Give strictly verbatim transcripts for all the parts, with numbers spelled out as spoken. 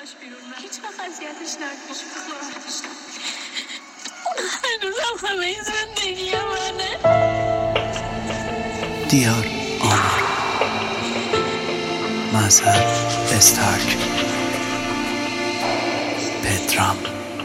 داشت بیرون من هیچ وقت اذیتش نکن، هیچ وقت ناراحتش نکن. اون هنوزم همه این زندگی منه. دیار آمار مذهب استارک پدرام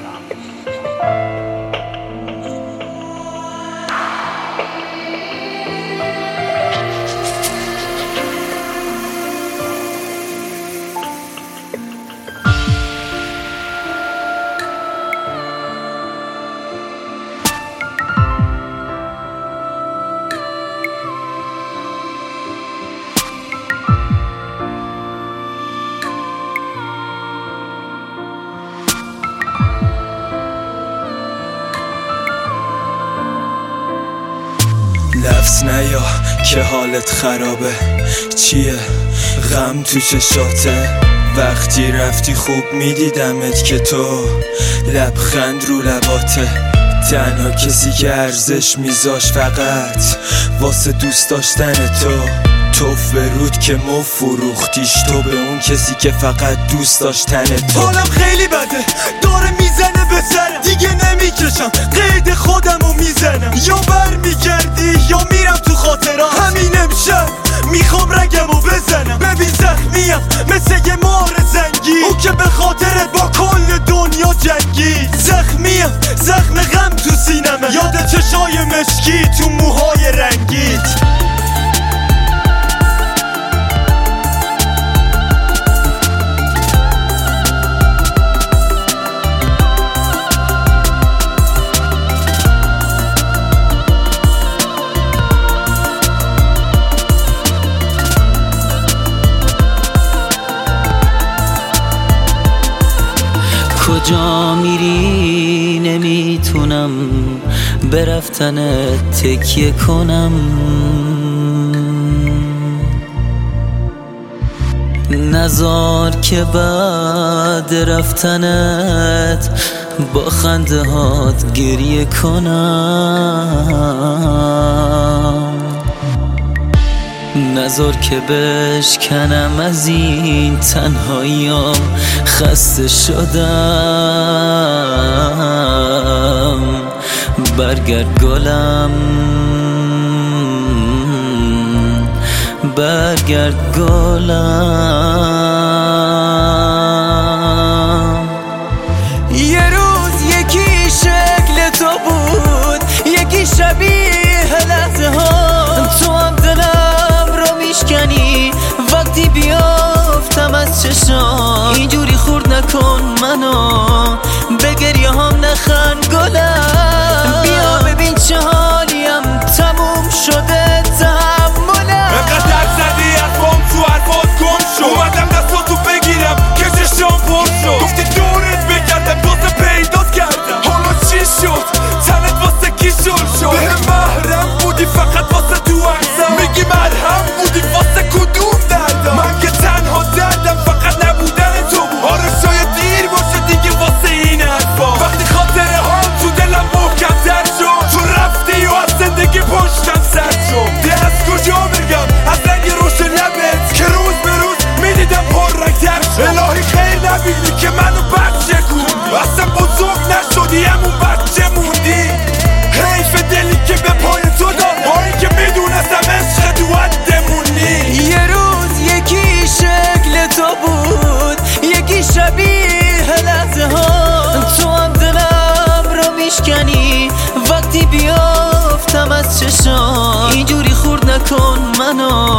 لفظ نیا که حالت خرابه، چیه غم تو چشاته؟ وقتی رفتی خوب میدیدمت که تو لبخند رو لباته. تنها کسی که ارزش میذاش فقط واسه دوست داشتن تو. توف به رود که مو فروختیش تو به اون کسی که فقط دوست داشتن تو. حالم خیلی بده داره میزنه به سرم، دیگه نمیکشم قید خودمو میزنم. یا بر میگردی یا میرم تو خاطرات، همین امشب میخوام رگمو بزنم. ببین زخمیم مثل یه مار زنگی، او که به خاطرت با کل دنیا جنگید. زخمیم زخم غم تو سینمه، یاد چشای مشکی تو موهای رنگید. کجا میری نمیتونم به رفتنت تکیه کنم. نذار که بعد رفتنت با خنده هات گریه کنم. نذار که بشکنم از این تنهاییام، خسته شدم. برگرد گلم برگرد گلم. یه روز یکی شکل تو بود، یکی شبیه لحظه ها. تو هم دلم رو میشکنی وقتی بیافتم از چشام. اینجوری خورد نکن منو، به گریه هم نخند گلم. بیا ببین چه حالیم، تموم شده تحملم. انقدر زدی حرفام تو حرفات گم شد، اومدم دستاتو بگیرم که چشام پر شد. گفتی دورت بگردم دوست پیدات کردم، حالا چی شد؟ تنت واسه کی شل شد؟ به محرم بودی فقط واسه تو عکسم، میگی مرهم بودی واسه کدوم دردم؟ من که تنها دردم فقط نبودن تو بود. آره شاید دیر باشه دیگه واسه این حرفا، وقتی خاطره ها تو دلم محکم تر شد. تو رفتی و از زندگی پشتم سر شد. ده از کجا بگم از رنگ روش لبت که روز به روز میدیدم پر رنگ تر شد. الهی خیر نبینی که منو بچه کندی، اصلا بزرگ نشدی همون بچه موندی. حیف دلی که به پای تو داد، بایی که میدونستم عشق تو عدمونی. یه روز یکی شکل تو بود، یکی شبیه لحظه ها. تو هم دلم رو میشکنی وقتی بیافتم از چشام. اینجوری خورد نکن منو،